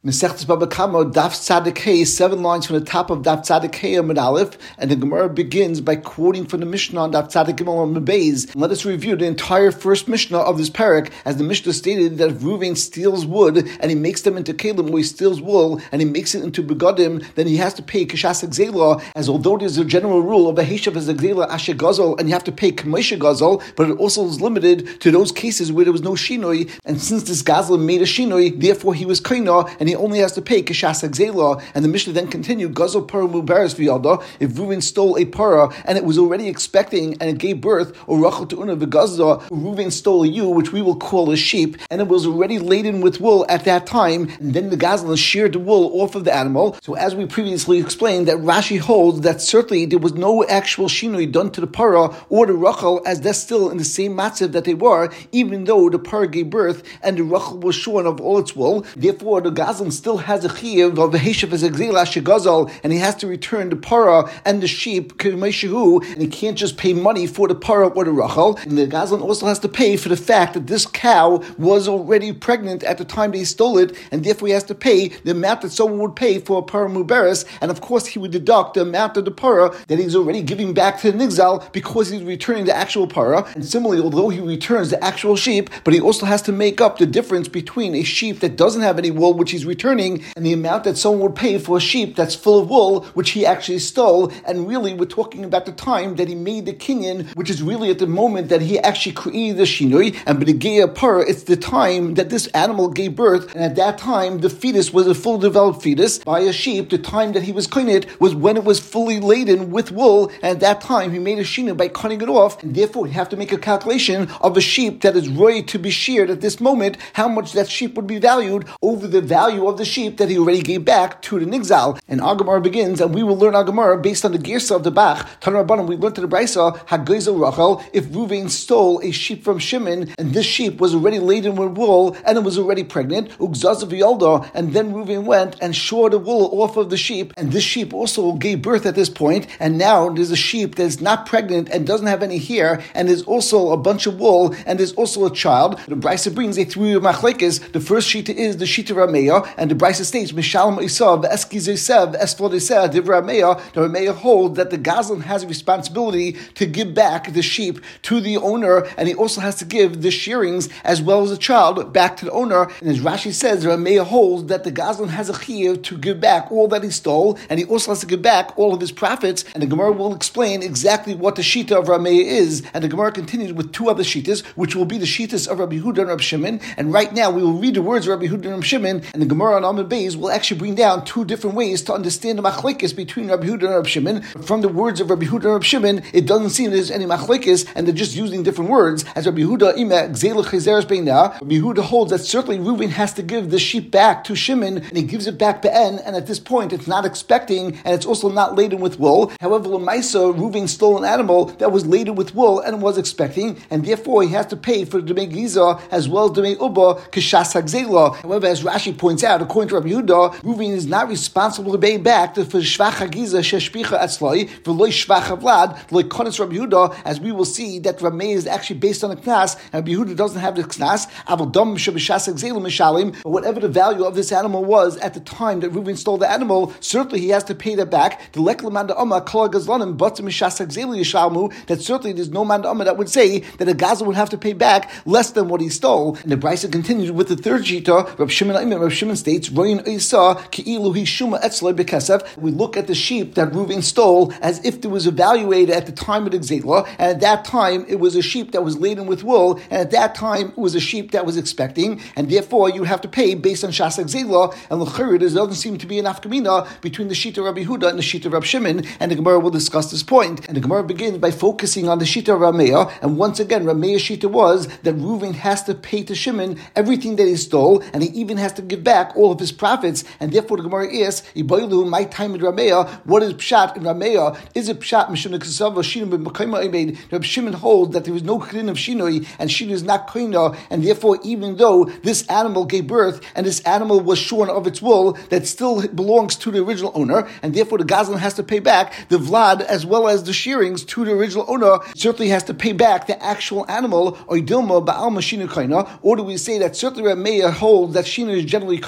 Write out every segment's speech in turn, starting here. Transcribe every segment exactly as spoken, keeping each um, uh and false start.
Mesechtes Baba Kama, Daf Tzadik Hey, seven lines from the top of Daf Tzadik Hey Amud Aleph, and the Gemara begins by quoting from the Mishnah on Daf Tzadik Gimel Amud Beis. Let us review the entire first Mishnah of this parak, as the Mishnah stated that if Reuven steals wood and he makes them into kelim, or he steals wool and he makes it into begadim, then he has to pay kashas gzela. As although there's a general rule of a heshav as a gzela asher gazel, and you have to pay k'moshe gazel, but it also is limited to those cases where there was no shinoi, and since this gazel made a shinoi, therefore he was kaina, and he only has to pay kashas gzela. And the Mishnah then continued, gazel para mubaris v'yada, if Reuven stole a para and it was already expecting and it gave birth, or rachel te'una v'gazda, Reuven stole a ewe, which we will call a sheep, and it was already laden with wool at that time, and then the gazel sheared the wool off of the animal. So as we previously explained, that Rashi holds that certainly there was no actual shinoi done to the para or the rachel, as they're still in the same matzav that they were, even though the para gave birth and the rachel was shorn of all its wool. Therefore, the gazel still has a chiyuv of a heshav as a gzela shegazal, and he has to return the para and the sheep k'meishehu, and he can't just pay money for the para or the rachel. And the gazel also has to pay for the fact that this cow was already pregnant at the time they stole it, and therefore he has to pay the amount that someone would pay for a para muberes, and of course he would deduct the amount of the para that he's already giving back to the nigzal because he's returning the actual para. And similarly, although he returns the actual sheep, but he also has to make up the difference between a sheep that doesn't have any wool, which he's returning, and the amount that someone would pay for a sheep that's full of wool, which he actually stole. And really, we're talking about the time that he made the kinyan, which is really at the moment that he actually created the shinoi. And b'negei para, it's the time that this animal gave birth, and at that time the fetus was a full developed fetus by a sheep. The time that he was cutting it was when it was fully laden with wool, and at that time he made a shinoi by cutting it off, and therefore you have to make a calculation of a sheep that is ready to be sheared at this moment, how much that sheep would be valued over the value of the sheep that he already gave back to the nigzal. And our Gemara begins, and we will learn our Gemara based on the girsa of the Bach. Tanur Rabbanan, we learned to the Brisa, Hagezel Rachel, if Reuven stole a sheep from Shimon, and this sheep was already laden with wool, and it was already pregnant, Ugzazav Yalda, and then Reuven went and shore the wool off of the sheep, and this sheep also gave birth at this point, and now there's a sheep that's not pregnant and doesn't have any hair, and there's also a bunch of wool, and there's also a child. The Brisa brings a three machlekes. The first shita is the shita Rameya, and the Brisa states, Mishalom Isav, Eski Zesev, Esfodeseh, Div Rameya. The Rameya hold that the Gazlan has a responsibility to give back the sheep to the owner, and he also has to give the shearings as well as the child back to the owner. And as Rashi says, the Rameya holds that the Gazlan has a chiyuv to give back all that he stole, and he also has to give back all of his profits. And the Gemara will explain exactly what the shita of Rameya is. And the Gemara continues with two other shitas, which will be the shitas of Rabbi Yehuda and Rabbi Shimon. And right now we will read the words of Rabbi Yehuda and Rabbi Shimon, and the Gemara on Amud Beis will actually bring down two different ways to understand the machlekes between Rabbi Yehuda and Rabbi Shimon. From the words of Rabbi Yehuda and Rabbi Shimon, it doesn't seem there's any machlekes, and they're just using different words. As Rabbi Yehuda ima gzela chezeres beina, Rabbi Yehuda holds that certainly Reuven has to give the sheep back to Shimon, and he gives it back be'en, and at this point it's not expecting, and it's also not laden with wool. However, Lamaisa, Reuven stole an animal that was laden with wool and was expecting, and therefore he has to pay for the Demei Giza as well as the Demei Uba k'shas hagzela. However, as Rashi points out, according to Rabbi Yehuda, Reuven is not responsible to pay back the for shvach hagiza sheshpicha atzloi v'loy shvach havlad loy konis Rabbi Yehuda, as we will see that Rameh is actually based on the knas, and Rabbi Yehuda doesn't have the knas. Aval dam shebishas hagzela mishalim, but whatever the value of this animal was at the time that Reuven stole the animal, certainly he has to pay that back. The leklamanda amma kol gazlanim but mishas hagzela yishalmu, that certainly there's no man amma that would say that a gazel would have to pay back less than what he stole. And the Brisa continues with the third shita. Reb Shimon Reb Shimon states, Royin Isa ki'ilu hishuma etzloi bekesef. We look at the sheep that Reuven stole as if it was evaluated at the time of the gzela, and at that time it was a sheep that was laden with wool, and at that time it was a sheep that was expecting, and therefore you have to pay based on shas gzela. And l'chayr, there doesn't seem to be an afkamina between the shita of Rabbi Yehuda and the shita of Reb Shimon, and the Gemara will discuss this point. And the Gemara begins by focusing on the shita of Rameya, and once again Rameya's shita was that Reuven has to pay to Shimon everything that he stole, and he even has to give back all of his profits. And therefore the Gemara asks, Iboilu, my time in Rameya, what is pshat in Rameya? Is it pshat mishum kesava shinoi b'makayma imeid? Reb Shimon holds that there is no krin of shinoi, and shinoi is not koina, and therefore even though this animal gave birth and this animal was shorn of its wool, that still belongs to the original owner, and therefore the Gazlan has to pay back the vlad as well as the shearings to the original owner. Certainly has to pay back the actual animal, or dilma ba'alma shinu kaina, or do we say that certainly Rameya holds that shinu is generally kaina?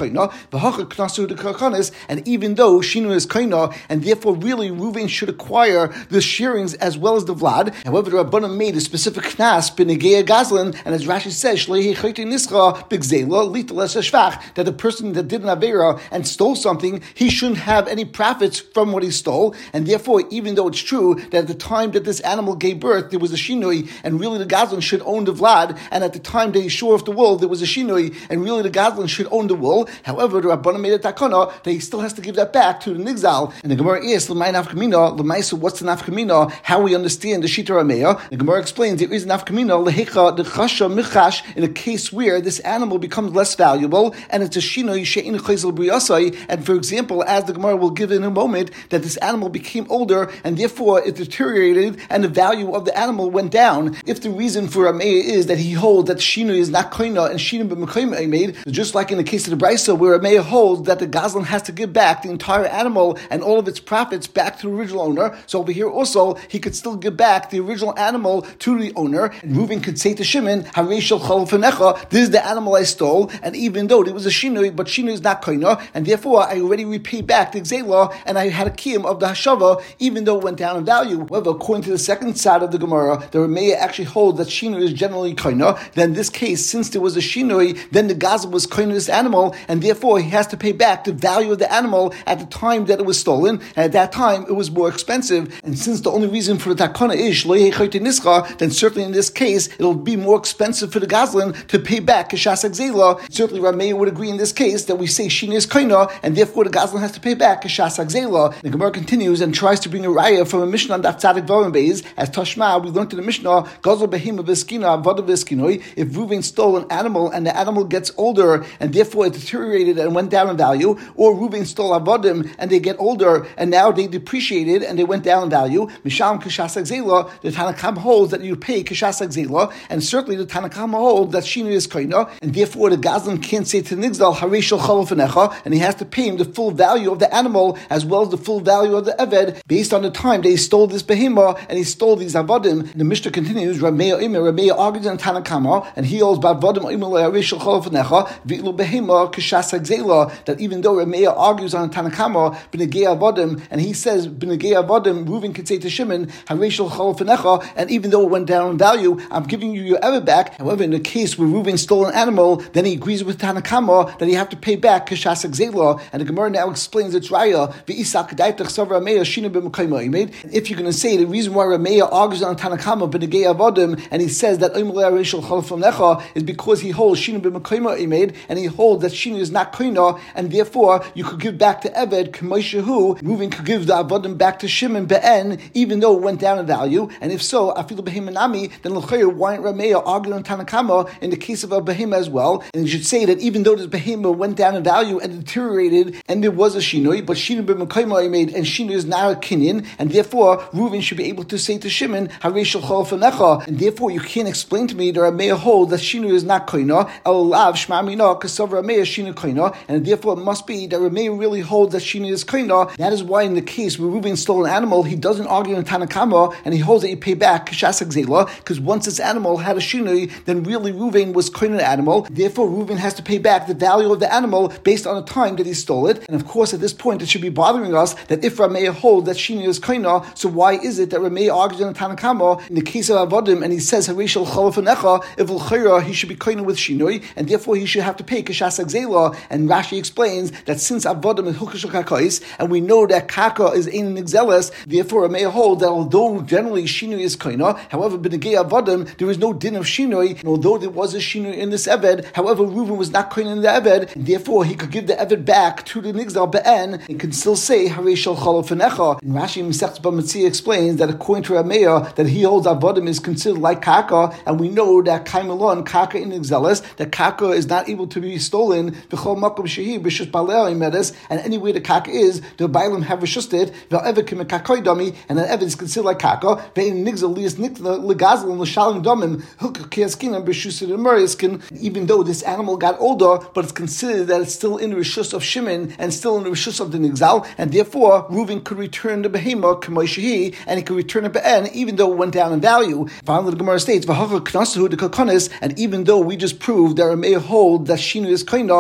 koina, v'hacha knasu de karkanis, and even though shinu is koina, and therefore really Reuven should acquire the shearings as well as the vlad. However, the Rabbanim made a specific knas b'negei gazlan, and as Rashi says, shleihi chayte nischa b'gzela liteles shvach, that the person that did an avera and stole something, he shouldn't have any profits from what he stole, and therefore, even though it's true that at the time that this animal gave birth, there was a shinui, and really the gazlan should own the vlad, and at the time that he shore off the wool, there was a shinui, and really the gazlan should own the wool. However, the Rabbanim made a takana that he still has to give that back to the nigzal. And the Gemara is l'may nafkamina, l'mayso, what's the nafkamina? How we understand the shita rameya? The Gemara explains there is nafkamina lehecha the chasha michash, in a case where this animal becomes less valuable, and it's a shinui she'in chayzel briyasai. And for example, as the Gemara will give in a moment, that this animal became older, and therefore it deteriorated, and the value of the animal went down. If the reason for rameya is that he holds that shinui is not koina and shinui b'mekayim made, just like in the case of the brisa where rameya holds that the gazlan has to give back the entire animal and all of its profits back to the original owner. So over here also, he could still give back the original animal to the owner. And Reuven could say to Shimon, Harei shel chalafanecha, this is the animal I stole, and even though there was a shinui, but shinui is not koina, and therefore I already repaid back the gzela, and I had a kiyum of the hashava, even though it went down in value. However, according to the second side of the Gemara, the Rameya actually holds that shinui is generally koina. Then in this case, since there was a shinui, then the gazal was koina this animal, and therefore he has to pay back the value of the animal at the time that it was stolen, and at that time it was more expensive. And since the only reason for the takana is shleihi chayte nischa, then certainly in this case it'll be more expensive for the gazlan to pay back kashas gzela. Certainly Rameya would agree in this case that we say shinui is koina, and therefore the gazlan has to pay back kashas gzela. The Gemara continues and tries to bring a raya from a Mishnah on Daf Tzadik Vav Beis. As Tashma, we learned in the Mishnah, Gazal behema v'skina avada v'skinoi. If Reuven stole an animal and the animal gets older and therefore it deteriorated and went down in value, or Reuven stole avadim and they get older and now they depreciated and they went down in value, Misham kashas gzela, the Tanakam holds that you pay kashas gzela, and certainly the Tanakam holds that shinu is koina, and therefore the gazlan can't say to Nigdal Harei shel chalafanecha, and he has to pay him the full value of the animal as well as the full value of the eved based on the time they stole this behema and he stole these avadim. The Mishnah continues, Rameya Imer, Rameya argues in Tanakama, and he holds bavadim Imer Harei shel chalafanecha v'ilo behema kashas gzela, that even though Rameya argues on Tanakama b'negei avadim, and he says b'negei avadim, Reuven could say to Shimon Harei shel chalafanecha, and even though it went down in value, I'm giving you your eved back. However, in the case where Reuven stole an animal, then he agrees with Tanakama that he have to pay back kashas gzela, and the Gemara now explains its raya v'isak daitach sav Rameya shinu b'mekayim made. If you're going to say the reason why Rameya argues on Tanakama b'negei avadim and he says that Omer Harei shel chalafanecha is because he holds shinu b'mekayim made, and he holds that shinu is not koina, and therefore you could give back to Eved k'moishehu. Reuven could give the avadim back to Shimon be'en, even though it went down in value. And if so, afilu behemanami, then l'chayr, why didn't Rameya argue on Tanakama in the case of a behema as well? And you should say that even though this behema went down in value and deteriorated, and there was a shinui, but shinu b'mekayim made, and shinu is not a kinyan, and therefore Reuven should be able to say to Shimon Harei shel chalafanecha, and therefore you can't explain to me that Rameya holds that shinu is not koina, el lav shma mina kasav Rameya shinu koina, and therefore it must be that Rameya really holds that shinu is koina. That is why in the case where Reuven stole an animal, he doesn't argue in Tanakama, and he holds that you pay back kashas gzela, because once this animal had a shinui, then really Reuven was koina animal. Therefore Reuven has to pay back the value of the animal based on the time that he stole it. And of course at this point it should be bothering us that if Rameya holds that shinu is koina, so why is it that Rameya argues in Tanakama in the case of avadim and he says Harei shel chalafanecha, if l'chayra he should be koina with shinui, and therefore he should have to pay kashas gzela. And Rashi explains that since avadim is hukashul kakais, and we know that kaka is ein nigzeles, therefore Rameya holds that although generally shinui is koina, however b'negei avadim there is no din of shinui, and although there was a shinui in this eved, however Reuven was not koina in the eved, and therefore he could give the eved back to the nigzal be'en and can still say Harei shel chalafanecha. And Rashi Masechtas Bava Metzia explains that according to Rameya that he holds avadim is considered like kaka, and we know that kaimelon kaka in nigzeles, that kaka is not able to be stolen v'chol makom shehi b'shus balei medes, and anywhere the kaka is, the bailim have reshusted ve'eved k'mekakoi dami, and an eved is considered like kaka ve'in nigzel lias nikla legazel and l'shalim domim hilka kiaskinam b'shus l'meriskin. Even though this animal got older, but it's considered that it's still in the reshus of Shimon and still in the reshus of the nigzal, and therefore Reuven could return the behema k'moishehi, and he could return it be'en even though it went down in value. Finally, the Gemara states v'hacha knasahu de kokonis, and even though we just proved that Rameya hold that shinu is koina,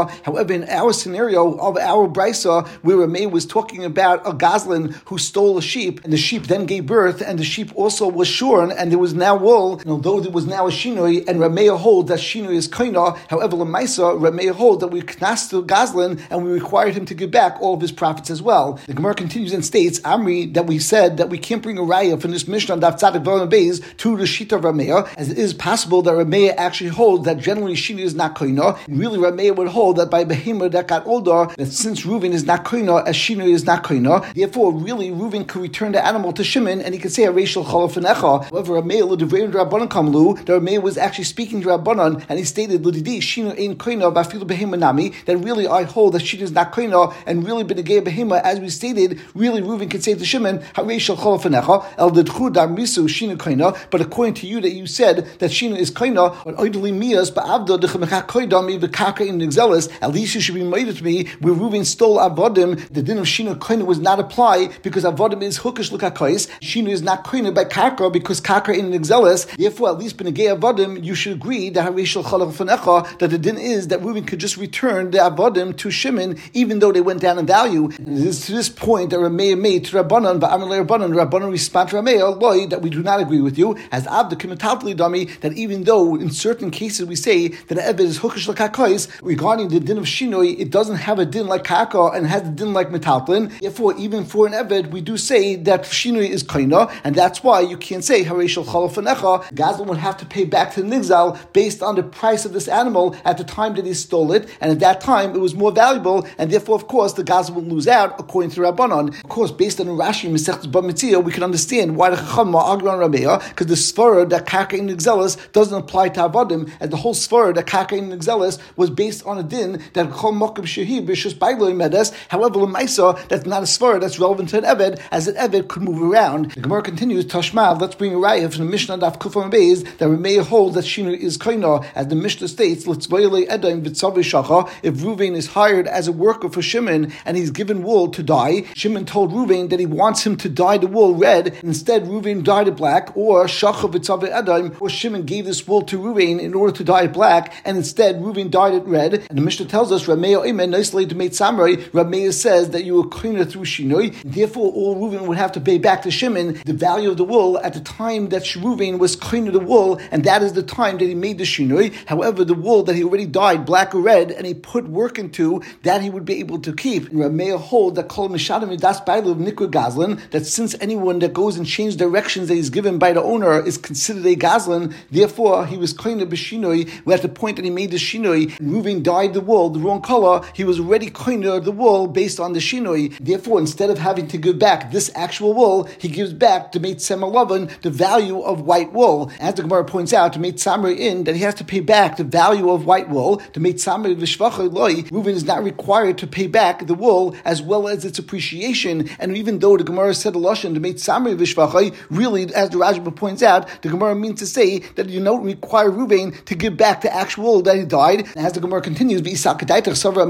Rameya. However, in our scenario of our brisa, where Rameya was talking about a gazlan who stole a sheep, and the sheep then gave birth, and the sheep also was shorn, and there was now wool, and although there was now a shinoi, and Rameya holds that shinoi is kaina, however, Lamaisa, Rameya holds that we knas the gazlan, and we required him to give back all of his profits as well. The Gemara continues and states, Amri, that we said that we can't bring a raya from this Mishnah on Daf Tzadik Vav Beis to the Shita of Rameya, as it is possible that Rameya actually holds that generally Shini is not koina. Really, Rameya would hold that by Behemah that got older, that since Reuven is not koina, as Shini is not koina, therefore, really, Reuven could return the animal to Shimon, and he could say a racial chalaf necha. However, Rameya l'devrein Rabbanan kamlu, that Rameya was actually speaking to Rabbanan, and he stated l'didi Shini ein koina b'afilu Behemah nami, that really I hold that Shini is not koina, and really b'negei Behemah, as we stated, really Reuven could say to Shimon harei chalaf necha el dedchu dar misu Shini koina. But according to you, that you said that Shina is koina, but oidli mias ba'avda dechamecha koidami v'kaka in exelis. At least you should be made to me where Reuven stole avodim. The din of Shina koina was not applied because avodim is hukish l'kakais. Shina is not koina by kaka because kaka in exelis. Therefore, at least b'negei avodim, you should agree that harishal chalach fanecha, that the din is that Reuven could just return the avodim to Shimon even though they went down in value. And it is to this point that Rameya made to Rabbanan, ba'amar Rabbanan, Rabbanan respond to Rameya, loy, that we do not agree with you, as Abda Kimataltli Dami, that even though in certain cases we say that an Eved is Hukish Lakakais, regarding the din of Shinoi, it doesn't have a din like Kaka and has a din like Metaltlin. Therefore, even for an Eved, we do say that Shinoi is Kaina, and that's why you can't say Hareshal Chalafanecha. Gazlan would have to pay back to the Nigzal based on the price of this animal at the time that he stole it, and at that time it was more valuable, and therefore, of course, the Gazlan will lose out according to Rabbanon. Of course, based on Rashi Masechtas Bava Metzia, we can understand why the Chacham are arguing on Rameya, because the svara that kaka in exelis doesn't apply to avodim, and the whole svara that kaka in exelis was based on a din that kol mokim shehi b'shus bailoi medes. However, l'maisa, that's not a svara that's relevant to an eved, as an eved could move around. The Gemara continues, Tashma, let's bring a raya from the Mishnah Daf Kufam Beis that Rameya holds that Shina is kaina, as the Mishnah states, l'tzvayilei edaim v'tzavi shacha. If Reuven is hired as a worker for Shimon and he's given wool to dye, Shimon told Reuven that he wants him to dye the wool red. Instead, Reuven dyed it black, or shacha v'tzavi edaim, or Shimon gave this wool to Reuven in order to dye it black, and instead Reuven dyed it red. And the Mishnah tells us, Rameya Omen nicely to make samurai. Rameya says that you were cleaner through Shinoi. Therefore, all Reuven would have to pay back to Shimon the value of the wool at the time that Reuven was cleaner the wool, and that is the time that he made the Shinoi. However, the wool that he already dyed black or red, and he put work into, that he would be able to keep. And Rameya hold that kol mishadim das bailu of nikra gazlan, that since anyone that goes and changes directions that he's given by the owner is considered a gazlan, therefore he was cleaner b'shinoi. We're at the point that he made the Shinoi, Reuven dyed the wool the wrong color, he was already cleaner the wool based on the Shinoi. Therefore, instead of having to give back this actual wool, he gives back to Meit Semalavon the value of white wool. As the Gemara points out, to Meit Samri in that he has to pay back the value of white wool. To Meit Samri v'shvachai loy, Reuven is not required to pay back the wool as well as its appreciation. And even though the Gemara said a lashon to Meit Samri v'shvachai, really, as the Rajba points out, the Gemara means to say that you don't require Reuven to give back the actual wool that he dyed. And as the Gemara continues, and if you're going to say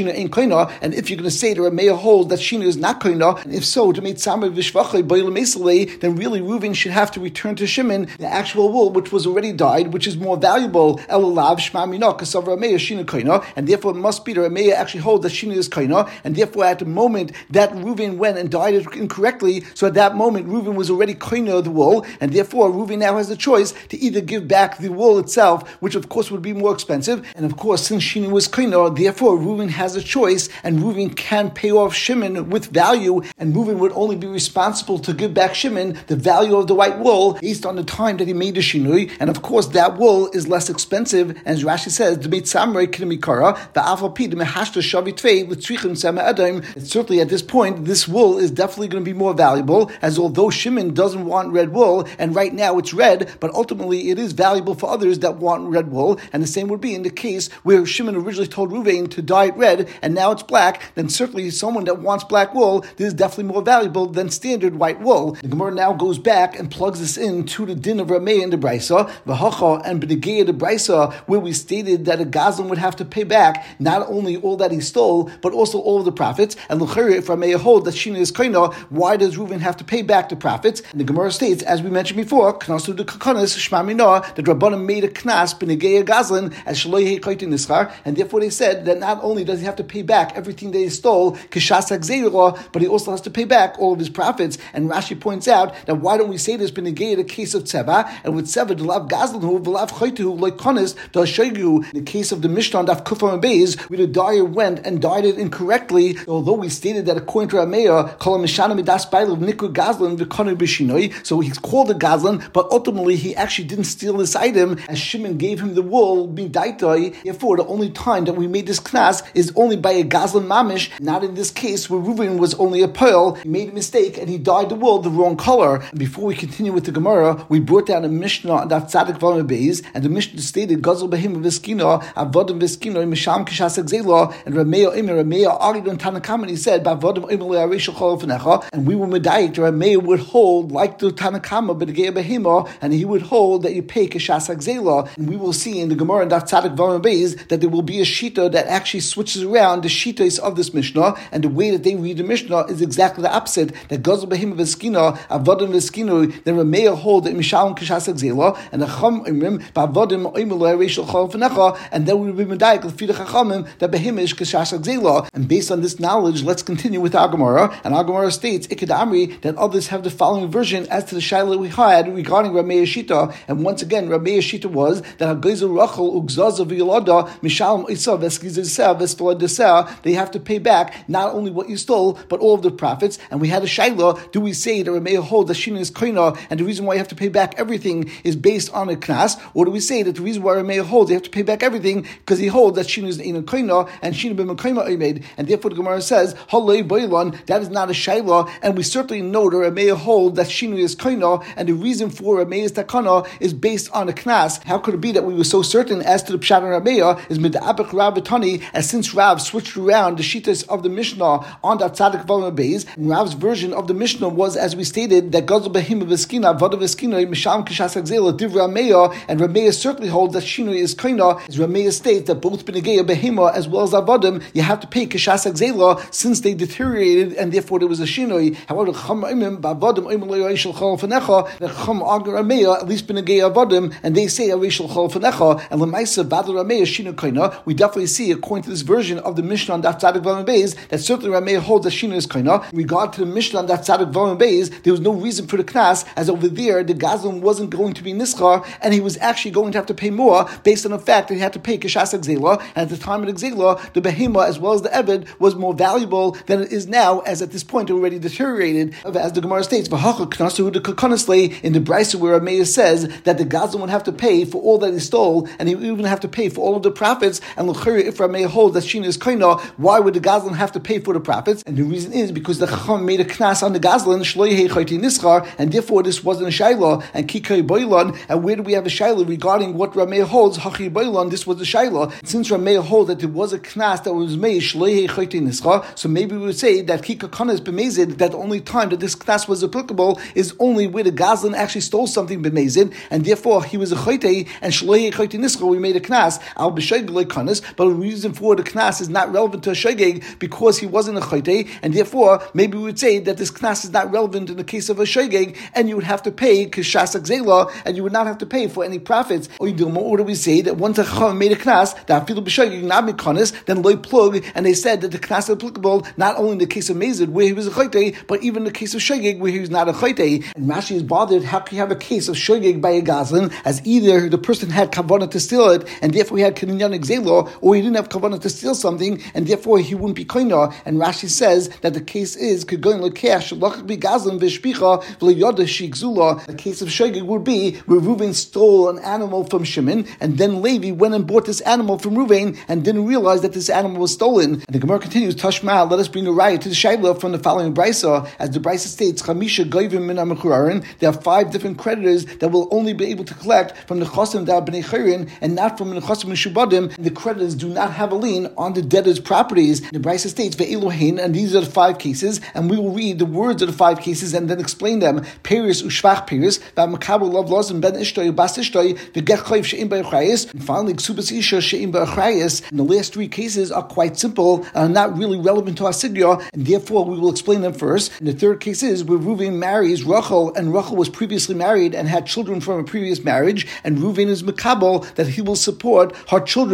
that Rameya holds that Shina is not koina, and if so, to make Samar v'shvachai b'yil, then really Reuven should have to return to Shimon the actual wool which was already dyed, which is more valuable. Elulav shma mina kasav Rameya Shina koina, and therefore it must be that Rameya actually holds that Shina is koina, and therefore at the moment that Reuven went and dyed it incorrectly, so at that moment Reuven was already koina the wool, and therefore Reuven now has the choice to either give back the wool itself, which of course would be more expensive, and of course since Shina was koina, therefore Reuven has a choice, and Reuven can pay off Shimon with value, and Reuven would only be responsible to give back Shimon the value of the white wool based on the time that he made the Shinui, and of course that wool is less expensive, and as Rashi says, certainly at this point, this wool is definitely going to be more valuable, as although Shimon doesn't want red wool, and right now it's red, but ultimately it is valuable for others that want red wool, and the same would be in the case where Shimon originally told Reuven to dye it red, and now it's black, then certainly someone that wants black wool, this is definitely more valuable than standard white wool. The Gemara now goes back and plugs this in to the din of Rameya in the Brisa, V'hacha and B'negei the Brisa, where we stated that a Gazlan would have to pay back not only all that he stole, but also all of the profits. And l'chayre, if Rameya hold that Shina is koina, why does Reuven have to pay back the profits? And the Gemara states, as we mentioned before, Knasu de Kakanis Shma Mina, that Rabbanan made a knas B'negei a Gazlan as Shaloi Hei Kaitin Nischar, and therefore therefore they said that not only does he have to pay back everything that he stole, kishas hagzeira, but he also has to pay back all of his profits. And Rashi points out that why don't we say this in the case of tzeva, and with tzeva the lav gazlanhu v'lav chaytuhu like konis the shaygu. In the case of the Mishnah on Daf Kufam Beis, where the dyer went and dyed it incorrectly, although we stated that according to Rameya, kol mishana midas bailu nikur gazlan v'konu b'shinoi, so he's called a gazlan, but ultimately he actually didn't steal this item, as Shimon gave him the wool being daitai. Therefore, the only time that we made this knas is only by a gazlan mamish, not in this case where Reuven was only a pearl. He made a mistake and he dyed the wool the wrong color. And before we continue with the Gemara, we brought down a Mishnah on Daf Tzadik Vav Beis, and the Mishnah stated Gazel Behim Veskina Avodim Veskina Misham Kishas Exela, and Rameya Imer Rameya argued on Tanakam, and he said Bavodim Imer Le'arishal Chol, and we were medayik. Rameya would hold like the Tanakama, but the Behima, and he would hold that you pay Kishas Exela. And we will see in the Gemara and Daf Tzadik Vav Beis that there will be a shita that actually switches around the shitas of this Mishnah, and the way that they read the Mishnah is exactly the opposite. That Gazel Behim Veskina Avodim Veskina, then Rameya hold that Misham Kishas Exela, and the Chum Imrim Bavodim Imer Le'arishal Chol, and then we will be medayik l'fi the Chachamim that behimish k'shas hagzela. And based on this knowledge, let's continue with our Gemara. And our Gemara states Iked Amri that others have the following version as to the shaila we had regarding Rameya Shita. And once again, Rameya Shita was that Hagayzel Rachel Ugzaza V'Yolada Mishalom Isa V'Eskiziseh V'Espladeseh. They have to pay back not only what you stole but all of the profits. And we had a shaila: do we say that Rameya holds that Shina is koina, and the reason why you have to pay back everything is based on a knas, or do we say that the reason why Rameya holds they have to pay back everything because he holds that Shina is in a koina and Shina ben Mekayma made, and therefore the Gemara says Halei Boilan, that is not a shayla, and we certainly know that Rameya hold that Shina is koina, and the reason for Rameya's takana is based on a knas. How could it be that we were so certain as to the pshat on Rameya? Is midabek Rav Tani, as since Rav switched around the shitas of the Mishnah on that Tzadik Vav Beis, and Rav's version of the Mishnah was, as we stated, that Gazel Behim Veskina Vadav Veskina Misham Kishas Hagzela Div Rameya, and Rameya certainly holds that Shina is koina. As Rameya states that both B'negeya Behema as well as Avodim, you have to pay Kishas Hagzela since they deteriorated and therefore there was a Shinoi. However, the Chum Imim B'Avodim Imim Le'Yishal Chol Fanecha, the Chum argue Rameya at least B'negeya Avodim, and they say Yishal Chol Fanecha, and L'Maisa Badal Rameya Shina koina. We definitely see according to this version of the Mishnah on Daf Tzadik Vav Beis that certainly Rameya holds that Shina is koina. In regard to the Mishnah on Daf Tzadik Vav Beis, there was no reason for the knas, as over there the Gazlan wasn't going to be nischar, and he was actually going to have to pay more based on the fact that he had to pay kishas hagzela, and at the time of the gzela, the behema as well as the eved was more valuable than it is now, as at this point already deteriorated. As the Gemara states, in the Brisa where Rameya says that the Gazlan would have to pay for all that he stole, and he would even have to pay for all of the profits, and if Rameya holds that Shina is koina, why would the Gazlan have to pay for the profits? And the reason is because the Chacham made a knas on the Gazlan, shloihei chayti nischar, and therefore this wasn't a shayla, and kikay boilan. And where do we have a shayla regarding what Rameya holds? Hachi boilan, this was a shayla. Since Rameya holds that there was a knas that was made shloihei chayti nischar, so maybe we would say that kika kana is bemezid, that the only time that this knas was applicable is only where the Gazlan actually stole something bemezid, and therefore he was a chayti, and shloihei chayti nischar we made a knas al b'shegeg like kanas. But the reason for the knas is not relevant to a shegeg because he wasn't a chayti, and therefore maybe we would say that this knas is not relevant in the case of a shegeg, and you would have to pay kishas hagzela, and you would not have to pay for any profits. Or you do more, or do we say that once a chacham made a knas that afilu b'shegeg not mekanis, then loy plug, and they said that the knas is applicable not only in the case of mezid where he was a chayti, but even in the case of shegeg where he was not a chayti. And Rashi is bothered, how can you have a case of shegeg by a gazlan, as either the person had kavanah to steal it, and therefore he had kinyan hagzela, or he didn't have kavanah to steal something, and therefore he wouldn't be koina. And Rashi says that the case is kegoin lekeach shalach be gazlan v'shpicha v'leyoda shigzula. The case of shegeg would be where Reuven stole an animal from Shimon, and then Levi went and bought this animal from Reuven and didn't realize that this animal was stolen. And the Gemara continues, Tashma, let us bring a riot to the Shaila from the following Brisa, as the Brisa states, Chamisha goyvim min ha-mechurarin. There are five different creditors that will only be able to collect from the chosim da b'nei chayrin and not from the chosim mishubadim. The creditors do not have a lien on the debtor's properties. The Brisa states ve'elohein, and these are the five cases, and we will read the words of the five cases and then explain them. Peris ushvach peris, va'makabel lov lozim ben ishtoi bas ishtoi v'gech chayv she'im ba'achrayis, and finally ksubas isha she'im ba'achrayis. And the last three cases are quite simple, are not really relevant to our sigya, and therefore we will explain them first. And the third case is where Reuven marries Rachel, and Rachel was previously married and had children from a previous marriage, and Reuven is makabel that he will support her children either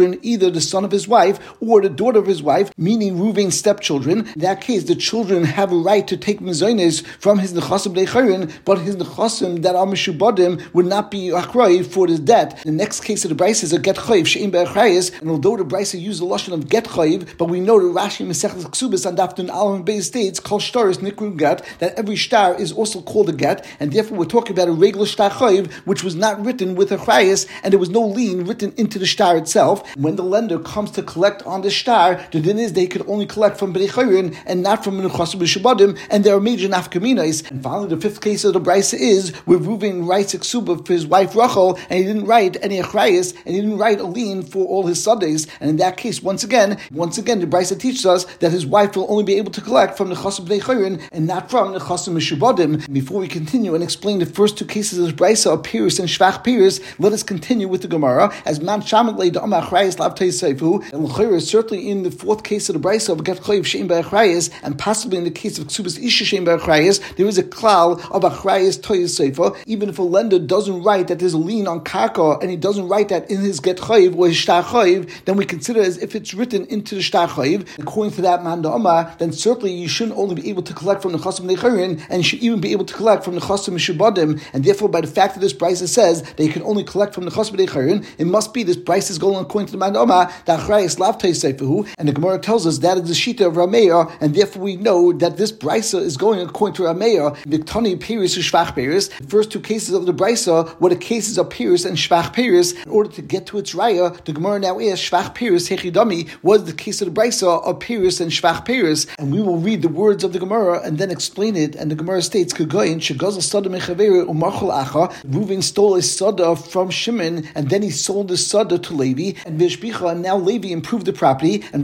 either the son of his wife or the daughter of his wife, meaning Reuven's stepchildren. In that case, the children have a right to take mezonos from his nechasim b'nei, but his nechasim that are mishubadim would not be achrayv for his debt. The next case of the brisa is a get chayv she'im be'achrayis, and although the brisa used the lashon of get chayv, but we know the Rashi Masechtas Ksubas and Daf Nun Aleph Beis states kol shtar is nikru get, that every shtar is also called a get, and therefore we're talking about a regular shtar chayv which was not written with a achrayis, and there was no lien written into the shtar itself. When the lender comes to collect on the shtar, the din is they could only collect from b'nei chayrin and not from nechasim b'shabadim, and there are major nafkaminos. And finally, the fifth case of the brisa is where Reuven writes a ksuba for his wife Rachel, and he didn't write any achrayis, and he didn't write a lien for all his sades. And in that case, once again, once again, the brisa teaches us that his wife will only be able to collect from nechasim b'nei chayrin and not from nechasim b'shabadim. Before we continue and explain the first two cases of the brisa of Piris and Shvach Piris, let us continue with the Gemara. As man shamet le da'am achrayis lav teiseifu, and l'chayr certainly in the fourth case of the brisa of get chayv she'im be'achrayis, and possibly in the case of ksubas isha she'im be'achrayis, there is a klal of achrayis teiseifu. Even if a lender doesn't write that there's a lien on karka, and he doesn't write that in his get chayv or his shtar chayv, then we consider it as if it's written into the shtar chayv. According to that man da'amah, then certainly you shouldn't only be able to collect from the chasim nechayrin, and you should even be able to collect from the chasim mishubadim. And therefore, by the fact that this brisa says that you can only collect from the chasim nechayrin, it must be this brisa is going according to the man da'amah that achrayis lav teiseifu, and the Gemara tells us that is the shita of Rameya, and therefore we know that this brisa is going according to Rameya. Viktani Piris and Shvach Piris. The first two cases of the brisa were the cases of Piris and Shvach Piris. In order to get to its raya, the Gemara now asks Shvach Piris Hechidami was the case of the brisa of Piris and Shvach Piris, and we will read the words of the Gemara and then explain it. And the Gemara states, Kagayin Shagazel Sada Mechaveri Umarchol Acha. Reuven stole a sada from Shimon, and then he sold the sada to Levi, and Vishbicha, and now Levi improved the property, and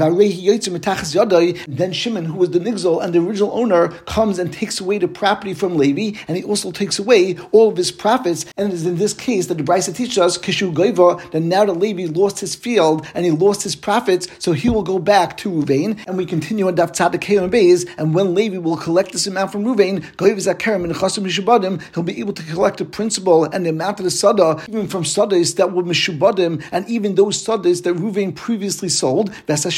then Shimon, who was the nigzol and the original owner, comes and takes away the property from Levi, and he also takes away all of his profits. And it is in this case that the Brisa teaches us Kishu Goiva, that now that Levi lost his field and he lost his profits, so he will go back to Ruvain. And we continue on Daf Tzadik Hey and Beis, and when Levi will collect this amount from Ruvain, Goiv Zakarim and Chasim Mishubadim, he'll be able to collect the principal and the amount of the sada, even from sadas that were Mishubadim, and even those sadas that Ruvain previously sold.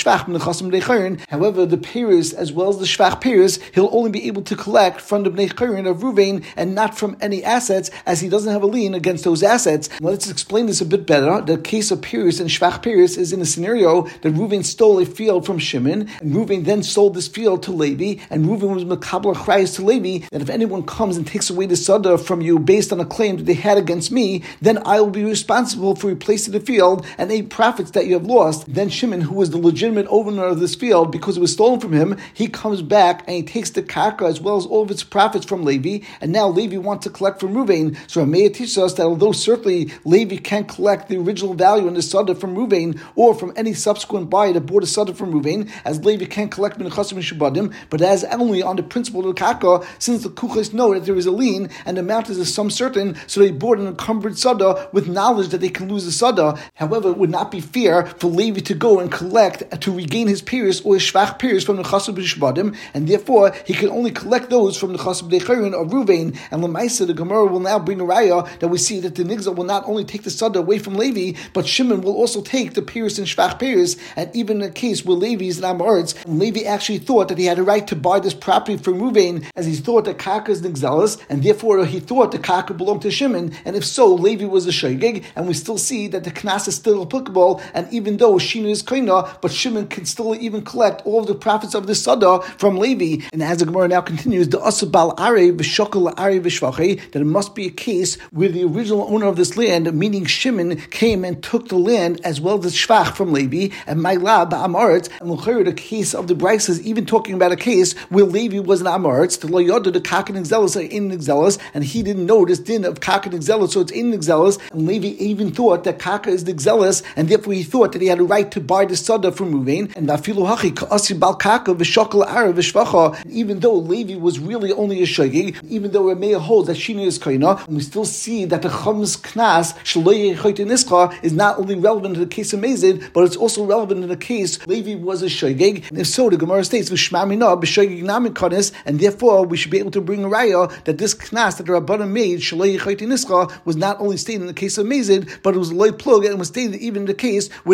However, the Piris as well as the Shvach Piris, he'll only be able to collect from the Bnei Chayrin of Ruvain and not from any assets, as he doesn't have a lien against those assets. Let's explain this a bit better. The case of Piris and Shvach Piris is in a scenario that Ruvain stole a field from Shimon, and Ruvain then sold this field to Levi, and Ruvain was Mekabel Achrayis to Levi, that if anyone comes and takes away the sada from you based on a claim that they had against me, then I will be responsible for replacing the field and any profits that you have lost. Then Shimon, who was the legitimate owner of this field because it was stolen from him, he comes back and he takes the karka as well as all of its profits from Levi, and now Levi wants to collect from Ruvain. So Rameya teaches us that although certainly Levi can't collect the original value in the sada from Ruvain or from any subsequent buyer that bought a sada from Ruvain, as Levi can't collect min chasim shubadim, but as only on the principle of the karka, since the kuchas know that there is a lien and the amount is some certain, so they bought an encumbered sada with knowledge that they can lose the sada. However, it would not be fair for Levi to go and collect to regain his Piris or his Shvach Piris from the Chasim B'Shvadim, and therefore he can only collect those from the Chasim B'Chayrin or Ruvain. And Lamaisa, the Gemara will now bring a raya that we see that the Nigzal will not only take the Sada away from Levi, but Shimon will also take the Piris and Shvach Piris. And even in a case where Levi is an Amoritz, and Levi actually thought that he had a right to buy this property from Ruvain, as he thought that Karka is Nigzalis, and therefore he thought the Karka belonged to Shimon. And if so, Levi was a Shogeg, and we still see that the Knas is still applicable, and even though Shinu is Koina, but Shimon can still even collect all of the profits of the Sada from Levi. And as the Gemara now continues, the Asabal Are v'Shokal Are v'Shvachei, that it must be a case where the original owner of this land, meaning Shimon, came and took the land as well as Shvach from Levi, and Maila ba'Amaretz, and L'chayr, the case of the Bryce is even talking about a case where Levi was an Amaretz, the Loyoda, the Kakan Exelis are in Exelis, and he didn't know this din of Kakan Exelis, so it's in Exelis, and Levi even thought that Kaka is the Exelis, and therefore he thought that he had a right to buy the Sada from Ruvain, and Vafilu Hachi Ka'asi Bal Kaka v'Shokal Ara v'Shvacha, even though Levi was really only a Shogeg, even though Rameya holds that Shina is Kaina, and we still see that the Chums Knas Shaloye Choyte Niska is not only relevant in the case of Mezid, but it's also relevant in the case Levi was a Shogeg, and if so, the Gemara states V'Shmamina b'Shogeg Namin Kanis, and therefore we should be able to bring a raya that this Knas that the Rabbanan made Shaloye Choyte Niska was not only stated in the case of Mezid, but it was loy plug, and it was stated even in the case where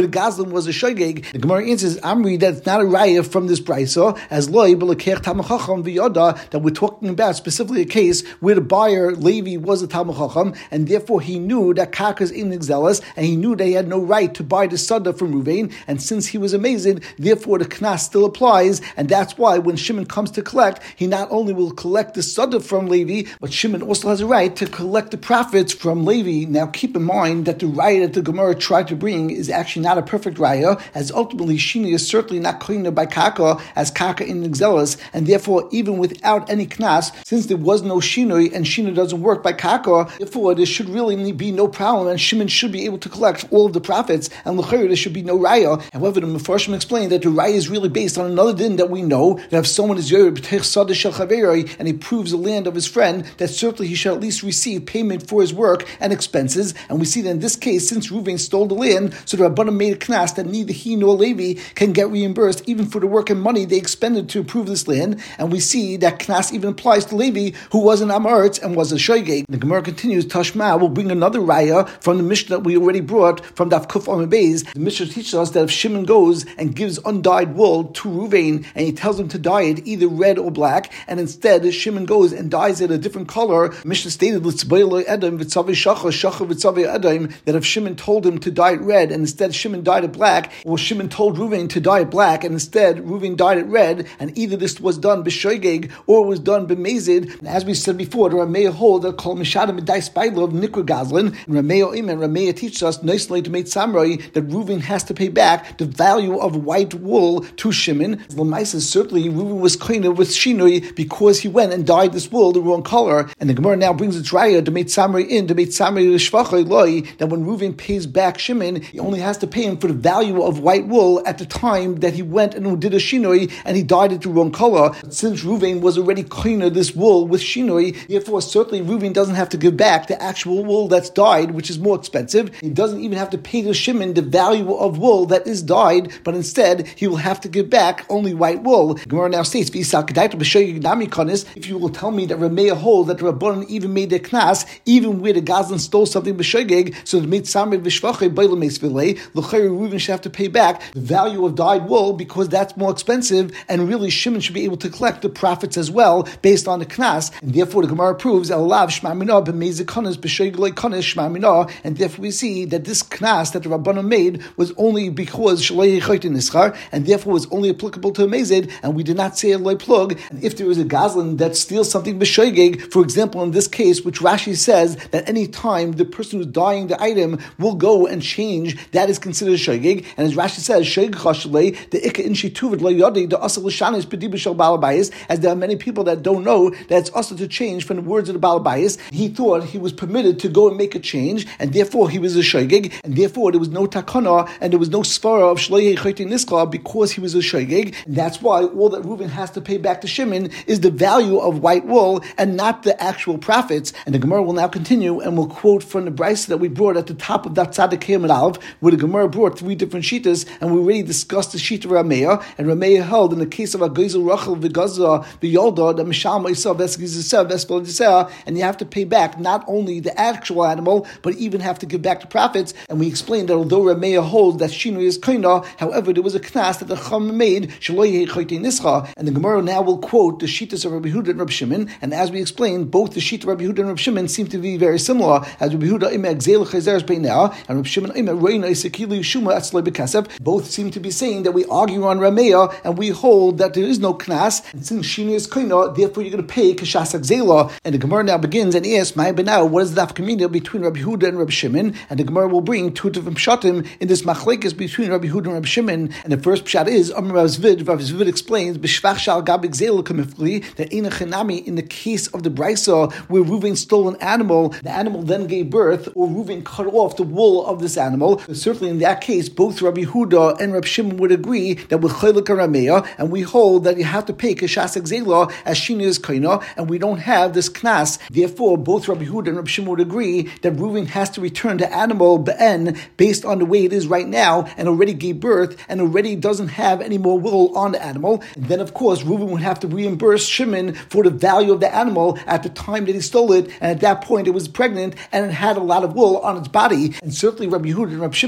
where the Gazlan was a shoygeg. The Gemara answers, Amri, that it's not a raya from this brisa, as loy b'lekech Talmid Chacham v'yoda, that we're talking about specifically a case where the buyer, Levi, was a Talmid Chacham, and therefore he knew that Karka's inexzealous, and he knew that he had no right to buy the Sada from Ruvain, and since he was amazing, therefore the Knas still applies, and that's why when Shimon comes to collect, he not only will collect the Sada from Levi, but Shimon also has a right to collect the profits from Levi. Now keep in mind that the raya that the Gemara tried to bring is actually not a perfect raya, as ultimately Shini is certainly not cleaner by Karka, as Karka inexzealous, and therefore even without any Knas, since there was no Shinoi, and Shinoi doesn't work by Karka, therefore there should really be no problem, and Shimon should be able to collect all of the profits, and l'chayr there should be no raya. However, the Mefarshim explained that the raya is really based on another din that we know, that if someone is Yoreh b'teich Sada shel Chaveroi, and he proves the land of his friend, that certainly he should at least receive payment for his work and expenses. And we see that in this case, since Reuven stole the land, so the Rabbanim made a knas that neither he nor Levi can get reimbursed even for the work and money they expended to approve this land. And we see that knas even applies to Levi, who was an Amaretz and was a shoygeg. The Gemara continues, Tashma will bring another raya from the Mishnah that we already brought from Daf Kuf Amud Beis. The Mishnah teaches us that if Shimon goes and gives undyed wool to Reuven, and he tells him to dye it either red or black, and instead Shimon goes and dyes it a different color, Mishnah stated that if Shimon told him to dye it red and instead Shimon dyed it black, or Shimon told Reuven to dye it black and instead Reuven dyed it red, and either this was done b'shoygeg or was done b'mezid, and as we said before, the Rameh hold that kol mishadim b'dai spailo of nikra gazlin, and Rameh Oim and Rameh teaches us nicely to make samurai that Reuven has to pay back the value of white wool to Shimon. L'maisa, certainly Reuven was kind with Shinoi because he went and dyed this wool the wrong color, and the Gemara now brings its raya to make samurai in to make samurai l'shvachai loy, that when Reuven pays back Shimon, he only has to pay him for the value of white wool at the time that he went and did a shinoi and he dyed it the wrong color. But since Reuven was already cleaner this wool with shinoi, therefore certainly Reuven doesn't have to give back the actual wool that's dyed, which is more expensive. He doesn't even have to pay to Shimon the value of wool that is dyed, but instead he will have to give back only white wool. Gemara now states, if you will tell me that Rameh hold that the Rabbanan even made their knas, even where the Gazlan stole something b'shoygeg, so the made samid v'shvachei b'ilem meis v'lei, l'chayr Reuven should have to pay back the value of dyed wool because that's more expensive, and really Shimon should be able to collect the profits as well based on the knas, and therefore the Gemara proves alav shma minah b'meizik kanas b'shoygeg kanas shma minah, and therefore we see that this knas that the Rabbanan made was only because shalei chaytin nischar, and therefore was only applicable to a mezid, and we did not say a loy plug. And if there is a Gazlan that steals something b'shoygeg, for example in this case, which Rashi says that any time the person who's dyeing the item will go and change, that is considered a shoygeg. And as Rashi says, shoygeg chashlei the ikka in shituvet lo yodi the asal l'shanis b'diba shel balabayis, as there are many people that don't know that it's also to change from the words of the balabayis. He thought he was permitted to go and make a change, and therefore he was a shoygeg, and therefore there was no takana and there was no svara of shlei chaytin niskar because he was a shoygeg. And that's why all that Reuven has to pay back to Shimon is the value of white wool and not the actual profits. And the Gemara will now continue and will quote from the brisa that we brought at the top of that Tzadik Kiyam Alv, where the Gemara brought three different shitas, and we already discussed the shita of Rameh, and Rameh held in the case of a Gezel Rachel V'Gaza V'Yolda the Mishal Ma'isa V'Esgiziseh V'Espelidiseh, and you have to pay back not only the actual animal, but even have to give back the profits. And we explained that although Rameh holds that Shinu is Kaina, however there was a knas that the Chum made Shaloi Chaytei Nischa, and the Gemara now will quote the shitas of Rabbi Yehuda and Rabbi Shimon, and as we explained, both the shita of Rabbi Yehuda and Rabbi Shimon seem to be very similar, as Rabbi Yehuda Imeh Gzeil Chazer Beinah and Rabbi Shimon Imeh Reina Isekilu Shuma Atzloi Bekasef. Both seem to be saying that we argue on Rameh and we hold that there is no knas, and since Shinu is Kaina, therefore you're going to pay Kashas Gzeila. And the Gemara now begins and asks, "My benau, what is the nafkamina between Rabbi Yehuda and Rabbi Shimon?" And the Gemara will bring two different pshatim in this machlekes between Rabbi Yehuda and Rabbi Shimon. And the first pshat is Amar Rav Zvid. Rav Zvid explains b'shvach shal gabik zeil kamifli that ina chenami in the case of the brisa where Reuven stole an animal, the animal then gave birth, or Reuven cut off the wool of this animal. But certainly in that case, both Rabbi Yehuda and Rabbi Shimon would agree that with chaylik Rameh, and we hold that you have to pay kashas gzeila as shina is kaina, and we don't have this knas. Therefore, both Rabbi Yehuda and Rabbi Shimon would agree that Reuven has to return the animal be'en based on the way it is right now, and already gave birth, and already doesn't have any more wool on the animal. And then, of course, Reuven would have to reimburse Shimon for the value of the animal at the time that he stole it, and at that point it was pregnant and it had a lot of wool on its body. And certainly Rabbi Yehuda and Rabbi Shimon are both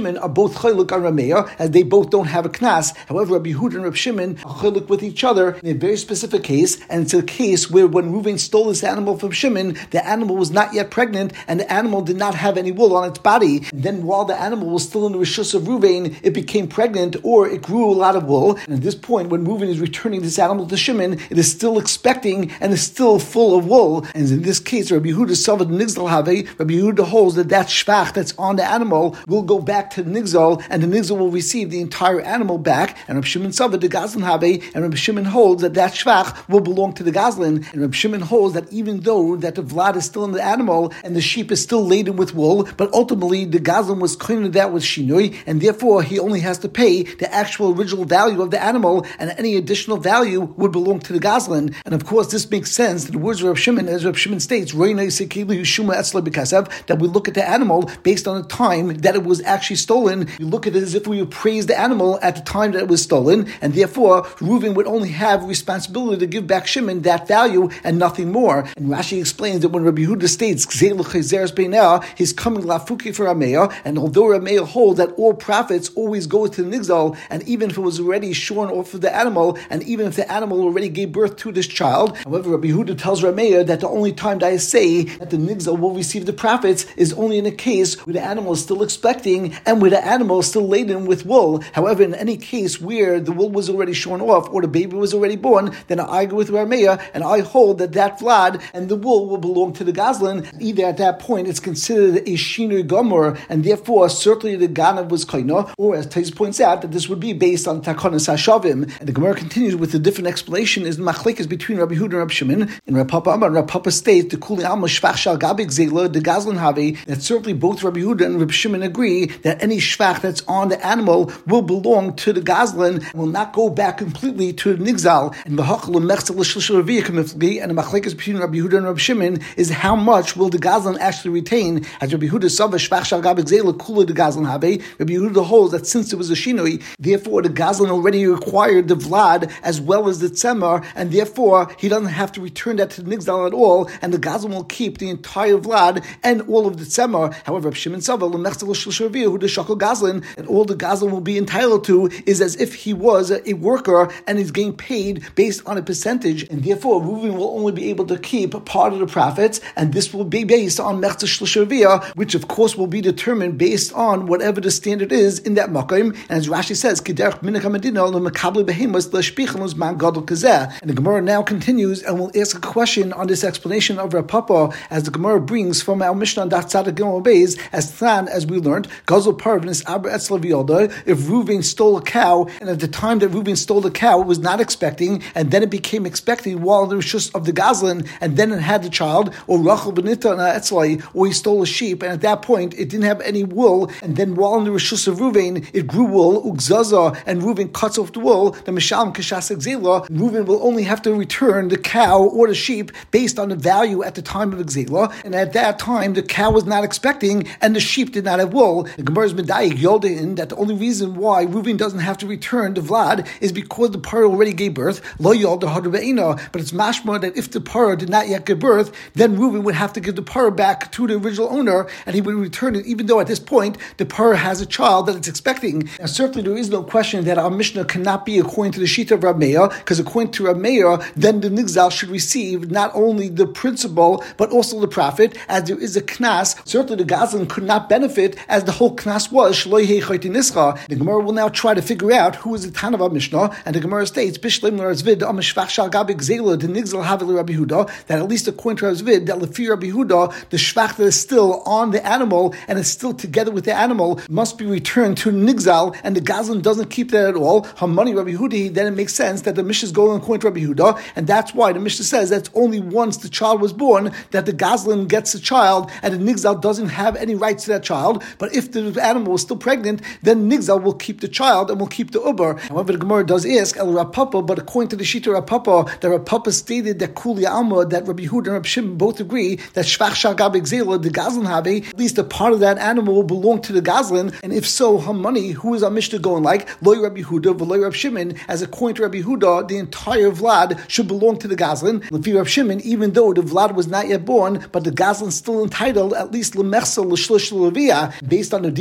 both chaylik on Rameya, as they both don't have a knas. However, Rabbi Yehuda and Rabbi Shimon are chaylik with each other in a very specific case, and it's a case where when Reuven stole this animal from Shimon, the animal was not yet pregnant, and the animal did not have any wool on its body. And then while the animal was still in the rishus of Reuven, it became pregnant, or it grew a lot of wool. And at this point, when Reuven is returning this animal to Shimon, it is still expecting and is still full of wool. And in this case, Rabbi Yehuda Savad Nigzal Have, Rabbi Yehuda holds that that shvach that's on the animal will go back to the Nigzal, and the Nigzal will receive the entire animal back. And Rabbi Shimon Savad the Gazlan Have, and Rabbi Shimon holds that that shvach will belong to the Gazlan. And Rabbi Shimon holds that even though that the vlad is still in the animal and the sheep is still laden with wool, but ultimately the Gazlan was cleaning that with shinui, and therefore he only has to pay the actual original value of the animal, and any additional value would belong to the Gazlan. And of course, this makes sense to the words of Rabbi Shimon, as Rabbi Shimon states, that we look at the animal based on the time that it was actually stolen. You look at it as if we appraised the animal at the time that it was stolen, and therefore Reuven would only have responsibility to give back Shimon that value and nothing more. And Rashi explains that when Rabbi Yehuda states he's coming lafuki for Rameya, and although Rameya holds that all profits always go to the Nigzal, and even if it was already shorn off of the animal, and even if the animal already gave birth to this child, however, Rabbi Yehuda tells Rameya that the only time that I say that the Nigzal will receive the profits is only in a case where the animal is still expecting and where the animal is still laden with wool. However, in any case where the wool was already shorn off or the baby was already born, then I argue with Rameya and I hold that that vlad and the wool will belong to the Gazlan. Either at that point it's considered a shinui gomer, and therefore certainly the Ganav was kaina, or as Tais points out, that this would be based on takonas hashavim. And the Gemara continues with a different explanation, is the machlekes between Rabbi Yehuda and Rabbi Shimon. And Rabbi Papa Amar, Rabbi Papa states the kuli alma shvach shal gabig zela the Gazlan have, that certainly both Rabbi Yehuda and Rabbi Shimon agree that any shvach that's on the animal will belong to the Gazlan and will not go back completely to the Nigzal. And the and the machlekes between Rabbi Yehuda and Rabbi Shimon is how much will the Gazlan actually retain. As Rabbi Yehuda saw shvach shal gabig zela kula the Gazlan have, Rabbi Yehuda holds that since it was a shinui, therefore the Gazlan already required the vlad as well as the tzemar, and therefore he doesn't have to return that to the Nigzal at all, and the Gazlan will keep the entire vlad and all of the tzemar. However, Shimon Sava who the shakal Gazlan, and all the Gazlan will be entitled to is as if he was a worker and is getting paid based on a percentage, and therefore Reuven will only be able to keep part of the profits, and this will be based on mechza shlushavia, which of course will be determined based on whatever the standard is in that makom. And as Rashi says, and the Gemara now continues and will ask a question on this explanation of Rav Papa, as the Gemara brings from our Mishnah on Daf Tzaddik Gimel Beis, as Than, as we learned, Gazal Parvnis Abra Etzla V'Yoda, if Reuven stole a cow, and at the time that Reuven stole the cow, it was not expecting, and then it became expecting while the rishus of the Gazlan, and then it had the child, or Rachel Benita Etzlai, or he stole a sheep, and at that point it didn't have any wool, and then while in the rishus of Reuven, it grew wool, Ugzaza, and Reuven cuts off the wool, the Mishalem Kashas Exela, Reuven will only have to return the cow or the sheep based on the value at the time of Exela, and at that time the cow was not expecting, and the sheep did not have wool. The Gemara's Medayik Yodin that the only reason why Reuven doesn't have to return the Vlad is because the parah already gave birth, Lo Yod Be'ina, but it's mashma that if the parah did not yet give birth, then Reuven would have to give the parah back to the original owner, and he would return it, even though at this point the parah has a child that it's expecting. And certainly there is no question that our Mishnah cannot be according to the Shita of Rav Meir, because according to Rav Meir, then the Nigzal should receive not only the principal, but also the profit, as there is a knas. Certainly the Gazlan could not benefit, as the whole knas was Shloi Hei Chayti Nischa. The Gemara will now try to figure out who is the Tan of our Mishnah, and the Gemara states, Bishleim L'Razvid, Amishvach Shal Gabig Zela, the Nigzal Havil Rabbi Huda, that at least according to Razvid, that Lefi Rabbi Huda, the shvach that is still on the animal, and is still together with the animal, must be returned to Nigzal, and the Gazlan doesn't keep that at all. Hamani Rabbi Hudi, then it makes sense that the Mishnah is going according to Rabbi Huda, and that's why the Mishnah says that's only once the child was born that the Gazlan gets the child, and the Nigzal doesn't have any rights to that child. But if the animal is still pregnant, then Nigzal will keep the child and will keep the Uber. However, the Gemara does ask El Rav Papa, but according to the Shita Rav Papa, that Rav Papa stated that Kuli Alma, that Rabbi Huda and Rabbi Shimon both agree that Shvach Shal Gabig Zela, the Gazlan have, at least a part of that animal will belong to the Gazlan, and if so, how money? Who is our Mishnah going like? Loi Rabbi Huda, V'loi Rabbi Shimon, as according to Rabbi Huda, the entire Vlad should belong to the Gazlan. Lefi Rabbi Shimon, even though the Vlad was not yet born, but the Gazlan still entitled at least Lemechsa L'Shlish L'Leviyah, based on the diak that we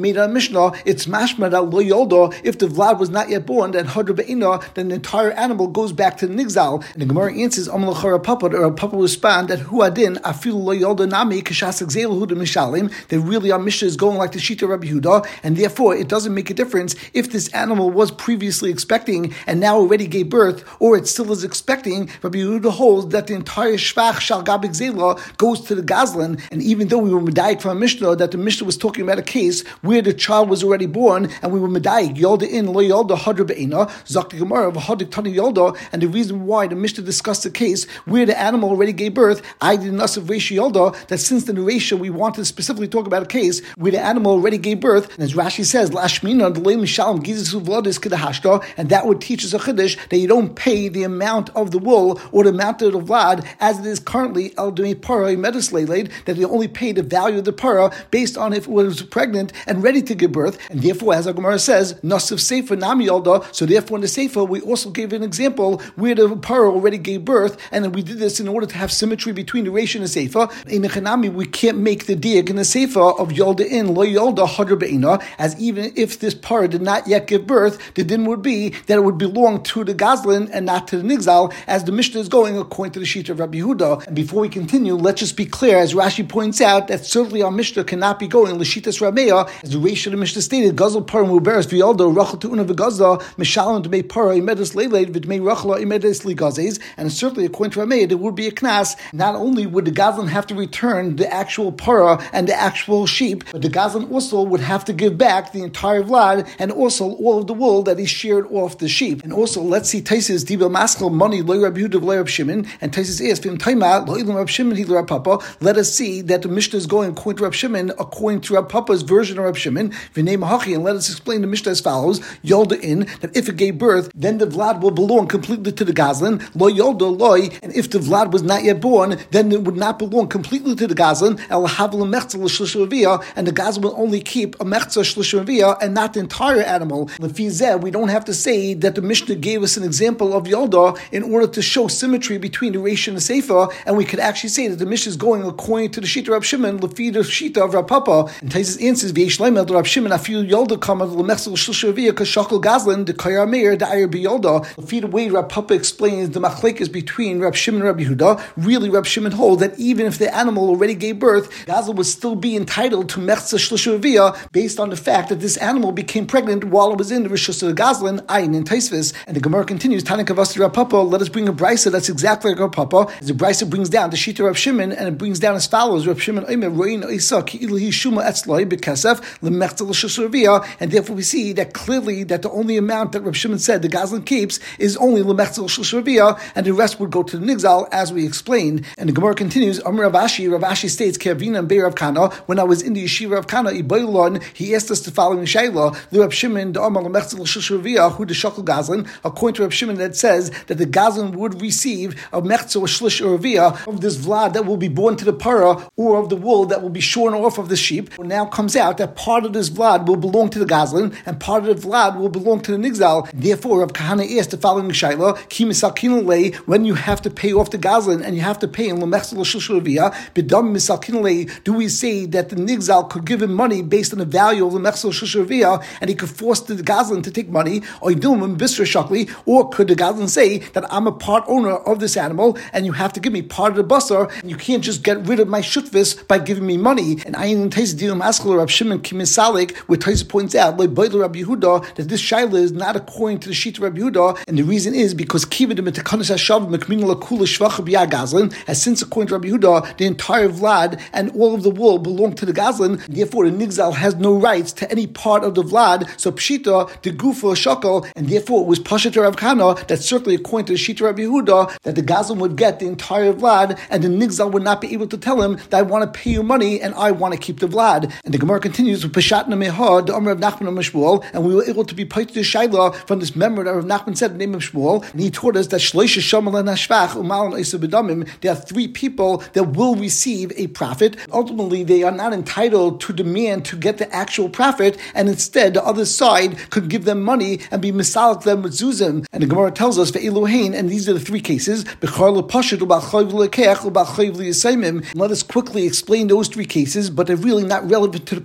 made on Mishnah, it's mashma that lo yoldo, if the vlad was not yet born, then hadra be'ina, then the entire animal goes back to the nigzal. And the Gemara answers, Amal Chara Papa, or Papa will respond that hu adin afil lo yoldo nami kashas exel hu de mishalim. That really our Mishnah is going like the Shita Rabbi Yehuda, and therefore it doesn't make a difference if this animal was previously expecting and now already gave birth, or it still is expecting. Rabbi Yehuda holds that the entire shvach shal gabik zela goes to the gazlan. And even though we were medayik from a Mishnah that the Mishnah was talking about a case where the child was already born, and we were medayik yolda in lo yolda hadra be'ina zakti gemara of hadik tani yolda, and the reason why the Mishnah discussed the case where the animal already gave birth, I did not of Reishi yolda, that since the narration we wanted to specifically talk about a case where the animal already gave birth, and as Rashi says, lashmina delay mishalom gizis uvladis kedahashta, and that would teach us a chiddush that you don't pay the amount of the wool or the amount of the vlad as it is currently el demi para medisleiled, that you only pay the value of the para based on if it was pregnant and ready to give birth. And therefore, as our Gemara says, nasiv sefer nami yolda, so therefore in the sefer we also gave an example where the para already gave birth, and then we did this in order to have symmetry between the Reish and the sefer. In the Chanami, we can't make the diak in the sefer of yolda in lo yolda hadra be'ina, as even if this para did not yet give birth, the din would be that it would belong to the gazlan and not to the nigzal, as the Mishnah is going according to the sheet of Rabbi Yehuda. And before we continue, let's just be clear, as Rashi points out, that certainly our Mishnah cannot be going l'shitas Rameya, as the Reish of the Mishnah stated, Gazal para muberes v'yolda rachel tu'una v'gazla mishalim d'mei para imedes leiled v'dmei rachla imedes ligazes, and certainly according to Rameya there would be a knas. Not only would the gazlan have to return the actual para and the actual sheep, but the gazlan also would have to give back the entire vlad and also all of the wool that he sheared off the sheep. And also, let's see Taisis dibel maskal money lo Rabbi Yehuda lo Rabbi Shimon, and Taisis asks v'im taima lo ilam Rabbi Shimon he lo Rabbi Papa. Let us see that the Mishnah is going according to Rabbi Shimon, according to Rabbi Papa's version of Rabbi Shimon. V'nei mahachi, and let us explain the Mishnah as follows: Yolda in, that if it gave birth, then the vlad will belong completely to the gazlan. Lo yolda loy, and if the vlad was not yet born, then it would not belong completely to the gazlan. El havla mechza l'shlishavia, and the gazlan will only keep a mechza shlishavia and not the entire animal. Lefizeh, we don't have to say that the Mishnah gave us an example of yolda in order to show symmetry between the Reish and the Sefer, and we could actually say that the Mishnah is going according to the Shita of Rabbi Shimon, lefi the Shita of Rabbi Papa. And Taisus answers, v'yesh leimel Rabbi Shimon afilu yolda kama l'mechzel l'shlishavia kashakal gazlan the kayar meir da'ir b'yolda. Lefi the way Rabbi Papa explains the machlekes between Rabbi Shimon and Rabbi Yehuda, really Rabbi Shimon holds that even if the animal already gave birth, gazlan would still be entitled to mechzel shlishavia based on the fact that this animal became pregnant while it was in the rishus of the gazlan, ayin in Taisvis. And the Gemara continues, Tana Kavasti Rav Papa, let us bring a brisa that's exactly like Rav Papa. As the brisa brings down the Shita Rav Shimon, and it brings down as follows: Rav Shimon Omer Roin Isa Ki Ilahi Shuma Etzloi Bekesef Lemechzel Shushavia, and therefore we see that clearly that the only amount that Rav Shimon said the gazlan keeps is only Lemechzel Shushavia, and the rest would go to the nigzal, as we explained. And the Gemara continues, Amr Rav Ashi, Rav Ashi states, Keavina and Beir Rav Kana, when I was in the yeshiva of Kana, Ibaylon, he asked us the following shayla: the Rav Shimon, the Amar Lemechzel Shushavia, who the Shakal Gazlan, according to Rav Shimon, that says that the gazlan would receive a mechza or shlish or aviyah of this vlad that will be born to the para, or of the wool that will be shorn off of the sheep. Well, now comes out that part of this vlad will belong to the gazlan and part of the vlad will belong to the nigzal. Therefore, Rav Kahana asked the following shayla: Ki misalkin lei, when you have to pay off the gazlan and you have to pay him lemechza l'shlish or aviyah, b'dam misalkin lei, do we say that the nigzal could give him money based on the value of the lemechza l'shlish or aviyah, and he could force the gazlan to take money, or yidum bisra shakli, or could the gazlan say that I'm a part owner of this animal and you have to give me part of the basar, and you can't just get rid of my shutvis by giving me money? And I in Tais Dilim Askal Rav Shimon Kimisalik, where Tais points out like Baidl Rabbi Yehuda that this shaila is not according to the sheet of Rabbi Yehuda, and the reason is because Kividim et Tekanis Hashav Mekmin Lakula Shvach B'Yah Gazlan, as since according to Rabbi Yehuda the entire vlad and all of the wool belong to the gazlan, therefore the nigzal has no rights to any part of the vlad. So Pshita the gufa shakal, and therefore it was Pashat Rav Kana that certainly according to the sheet of Rabbi Yehuda that the gazlan would get the entire vlad, and the nigzal would not be able to tell him that I want to pay you money and I want to keep the vlad. And the Gemara continues with Peshatna Mehad, the Amr of Nachman of Shmuel, and we were able to be paid to the Shaila from this memory that Rav Nachman said the name of Shmuel, and he taught us that Shloisha Shamal and Hashvach Umal and Isa B'Damim, there are three people that will receive a profit. Ultimately, they are not entitled to demand to get the actual profit, and instead the other side could give them money and be misalik them with zuzim. And the Gemara tells us for Elohein, and these are the three cases. Let us quickly explain those three cases, but they're really not relevant to the point of the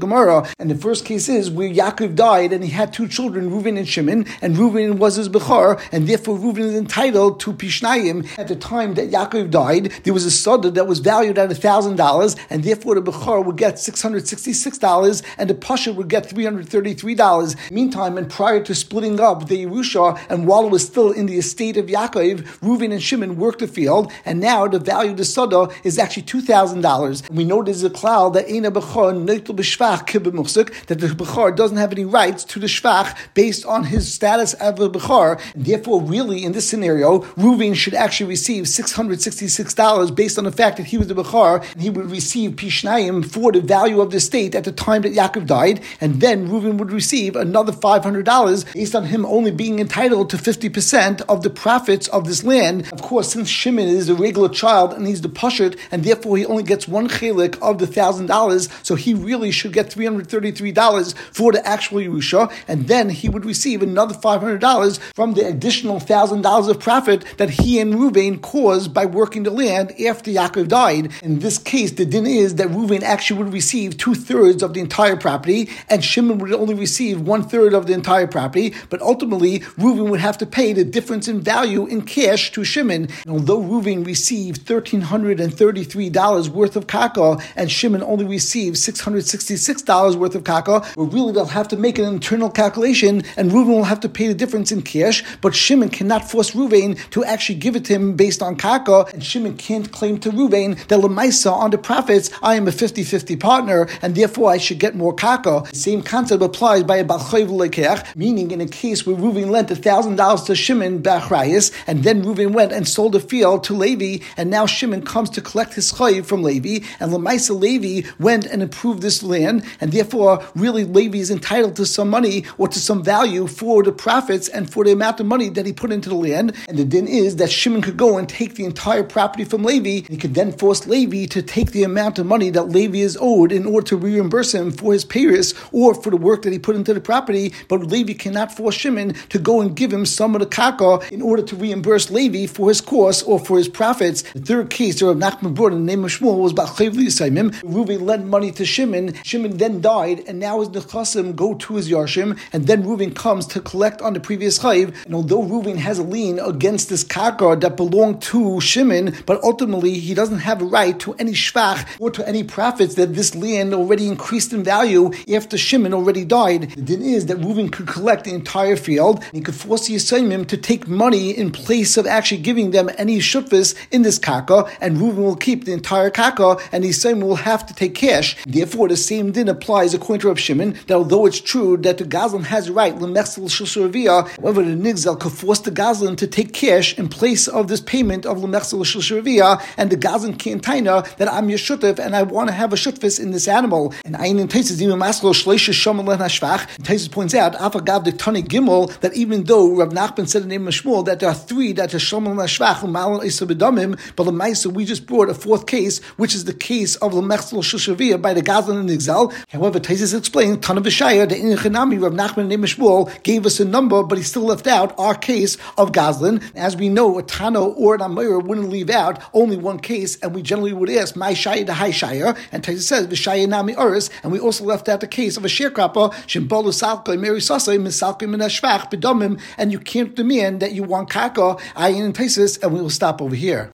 Gemara. And the first case is where Yaakov died and he had two children, Reuven and Shimon, and Reuven was his Bechor, and therefore Reuven is entitled to Pishnayim. At the time that Yaakov died, there was a Soda that was valued at one thousand dollars, and therefore the Bechor would get six hundred sixty-six dollars, and the Pasha would get three hundred thirty-three dollars. Meantime, and prior to splitting up the Yerusha, and while it was still in the estate of Yaakov, Reuven and Shimon worked the field, and now the value of the Soda is actually two thousand dollars. We know there's a cloud that Eina Bechor Neitel B'Shvach Kibbeh Muchsuk, that the Bechor doesn't have any rights to the Shvach based on his status as a Bechor. Therefore, really, in this scenario, Reuven should actually receive six hundred sixty-six dollars based on the fact that he was the Bechor, and he would receive Pishnayim for the value of the estate at the time that Yaakov died, and then Reuven would receive another five hundred dollars based on him only being entitled to fifty percent of the profits of this land. Of course, since Shimon is a regular child and he's the Pashat, and therefore he only gets one chelik of the one thousand dollars, so he really should get three hundred thirty-three dollars for the actual Yerusha, and then he would receive another five hundred dollars from the additional one thousand dollars of profit that he and Reuven caused by working the land after Yaakov died. In this case, the din is that Reuven actually would receive two-thirds of the entire property, and Shimon would only receive one-third of the entire property, but ultimately, Reuven would have to pay the difference in value in cash to Shimon. And although Reuven received one thousand three hundred thirty-three dollars worth of kaka, and Shimon only received six hundred sixty-six dollars worth of kaka, well, really they'll have to make an internal calculation, and Reuven will have to pay the difference in cash, but Shimon cannot force Reuven to actually give it to him based on kaka, and Shimon can't claim to Reuven that Lemaisa on the profits, I am a fifty-fifty partner, and therefore I should get more kaka. The same concept applies by a Balchayv Lekech, meaning in a case where Reuven lent one thousand dollars to Shimon Bachrayas, and then Reuven went and sold a field to Levi, and now Shimon comes to collect his chayv from Levi, and Lemaisa Levi went and improved this land, and therefore really Levi is entitled to some money or to some value for the profits and for the amount of money that he put into the land. And the din is that Shimon could go and take the entire property from Levi, and he could then force Levi to take the amount of money that Levi is owed in order to reimburse him for his payers or for the work that he put into the property. But Levi cannot force Shimon to go and give him some of the kaka in order to reimburse Levi for his costs or for his profits. The third case, or of Nachman brought in the name of Shmuel, was Ba'chayv L'Yisayimim. Reuven lent money to Shimon. Shimon then died, and now his nechasim go to his yarshim, and then Reuven comes to collect on the previous chayv. And although Reuven has a lien against this kaka that belonged to Shimon, but ultimately he doesn't have a right to any shvach or to any profits that this land already increased in value after Shimon already died. The din is that Reuven could collect the entire field, and he could force the Yisayimim to take money in place of actually giving them any shutfis in this kaka, and Reuven will keep the entire kaka, and the Yisayimim will have to take cash. Therefore, the same din applies according to Rav Shimon, that although it's true that the Gazlan has a right, l'mechsel shel, however, the Nigzal could force the Gazlan to take cash in place of this payment of l'mechsel shel, and the Gazlan can't taina that I'm your shutef, and I want to have a shutfis in this animal. And Ayin Taisus even maslo shleisha shomel len hashvach. Taisus points out, afagav the Tani Gimel, that even though Rav Nachman said in the name of Shmuel that there are three that are shomel len hashvach u'malon isa b'damim, but l'maisa we just brought a fourth case, which is the case of l'mechsel shel by the Gazlan and Nigzal. However, Taisus explained Tana B'Shaya, the in Chanami Rav Nachman in the name of Shmuel gave us a number, but he still left out our case of Gazlan. As we know, a Tana or an Amira wouldn't leave out only one case, and we generally would ask my shaya the high shaya, and Taisus says v'shaya nami oris, and we also left out the case of a sharecropper shimbolu salka meri sasay misalka min hashvach b'domim, and you can't demand that you want kaka ayin and Taisus, and we will stop over here.